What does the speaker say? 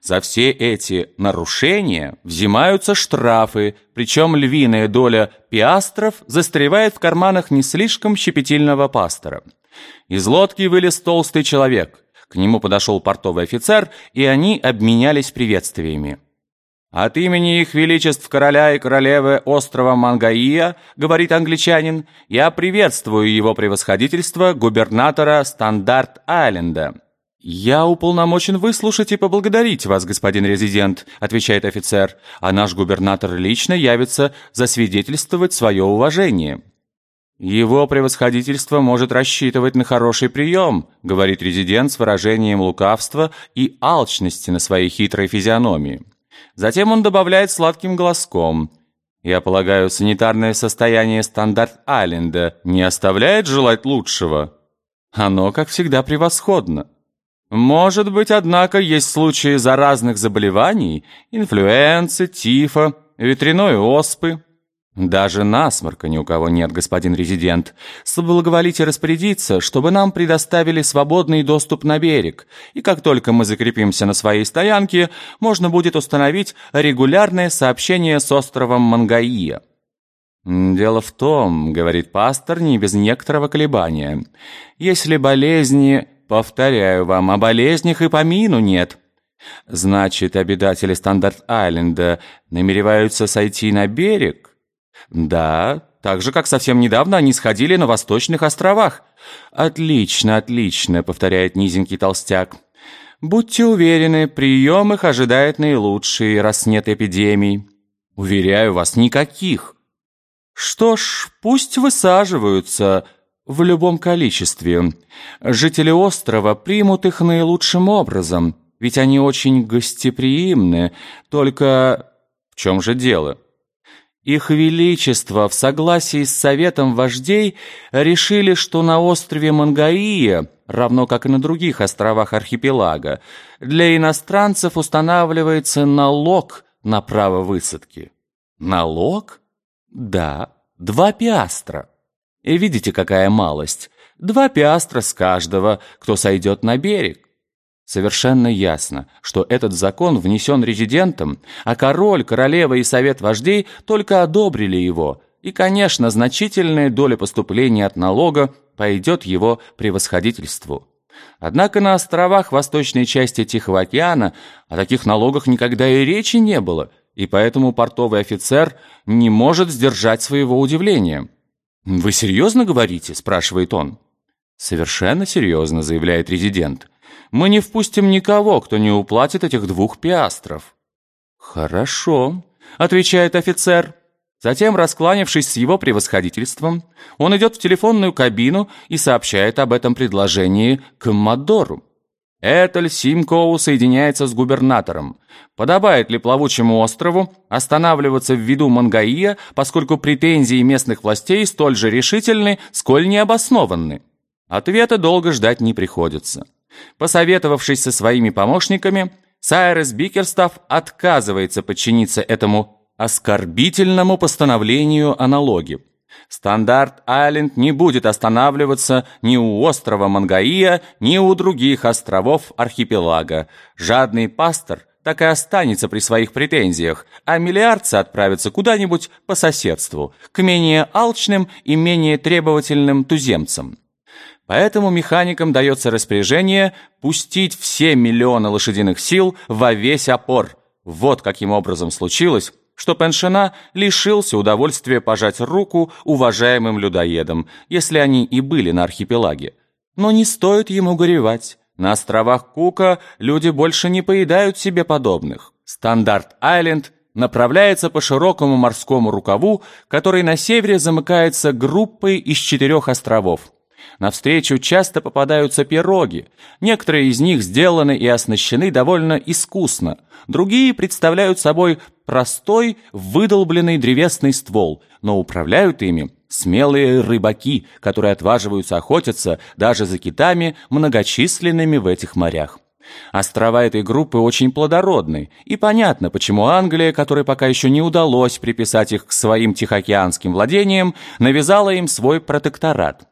За все эти нарушения взимаются штрафы, причем львиная доля пиастров застревает в карманах не слишком щепетильного пастора. Из лодки вылез толстый человек. К нему подошел портовый офицер, и они обменялись приветствиями. «От имени их величеств короля и королевы острова Мангаия, — говорит англичанин, — я приветствую его превосходительство губернатора Стандарт-Айленда». «Я уполномочен выслушать и поблагодарить вас, господин резидент», — отвечает офицер, «а наш губернатор лично явится засвидетельствовать свое уважение». «Его превосходительство может рассчитывать на хороший прием», — говорит резидент с выражением лукавства и алчности на своей хитрой физиономии. Затем он добавляет сладким голоском: «Я полагаю, санитарное состояние Стандарт-Айленда не оставляет желать лучшего? Оно, как всегда, превосходно. Может быть, однако, есть случаи заразных заболеваний, инфлюенции, тифа, ветряной оспы». «Даже насморка ни у кого нет, господин резидент. Соблаговолите распорядиться, чтобы нам предоставили свободный доступ на берег, и как только мы закрепимся на своей стоянке, можно будет установить регулярное сообщение с островом Мангаия». «Дело в том, — говорит пастор не без некоторого колебания, — если болезни, повторяю вам, о болезнях и помину нет». «Значит, обитатели Стандарт-Айленда намереваются сойти на берег?» «Да, так же, как совсем недавно они сходили на Восточных островах». «Отлично, отлично», — повторяет низенький толстяк. «Будьте уверены, прием их ожидает наилучший, раз нет эпидемий». «Уверяю вас, никаких». «Что ж, пусть высаживаются в любом количестве. Жители острова примут их наилучшим образом, ведь они очень гостеприимны. Только в чем же дело?» Их Величество в согласии с Советом вождей решили, что на острове Мангаия, равно как и на других островах архипелага, для иностранцев устанавливается налог на право высадки. Налог? Да, 2 пиастра. И видите, какая малость. 2 пиастра с каждого, кто сойдет на берег. Совершенно ясно, что этот закон внесен резидентом, а король, королева и совет вождей только одобрили его, и, конечно, значительная доля поступления от налога пойдет его превосходительству. Однако на островах восточной части Тихого океана о таких налогах никогда и речи не было, и поэтому портовый офицер не может сдержать своего удивления. «Вы серьезно говорите?» – спрашивает он. «Совершенно серьезно», – заявляет резидент. «Мы не впустим никого, кто не уплатит этих 2 пиастров». «Хорошо», — отвечает офицер. Затем, раскланявшись с его превосходительством, он идет в телефонную кабину и сообщает об этом предложении коммодору. Этель Симкоу соединяется с губернатором. Подобает ли плавучему острову останавливаться в виду Мангаия, поскольку претензии местных властей столь же решительны, сколь необоснованны? Ответа долго ждать не приходится. Посоветовавшись со своими помощниками, Сайрес Бикерстаф отказывается подчиниться этому оскорбительному постановлению о налоге. Стандарт-Айленд не будет останавливаться ни у острова Мангаия, ни у других островов архипелага. Жадный пастор так и останется при своих претензиях, а миллиардцы отправятся куда-нибудь по соседству, к менее алчным и менее требовательным туземцам. Поэтому механикам дается распоряжение пустить все миллионы лошадиных сил во весь опор. Вот каким образом случилось, что Пеншена лишился удовольствия пожать руку уважаемым людоедам, если они и были на архипелаге. Но не стоит ему горевать. На островах Кука люди больше не поедают себе подобных. Стандарт-Айленд направляется по широкому морскому рукаву, который на севере замыкается группой из 4 островов. Навстречу часто попадаются пироги. Некоторые из них сделаны и оснащены довольно искусно. Другие представляют собой простой, выдолбленный древесный ствол, но управляют ими смелые рыбаки, которые отваживаются охотиться даже за китами, многочисленными в этих морях. Острова этой группы очень плодородны, и понятно, почему Англия, которой пока еще не удалось приписать их к своим тихоокеанским владениям, навязала им свой протекторат.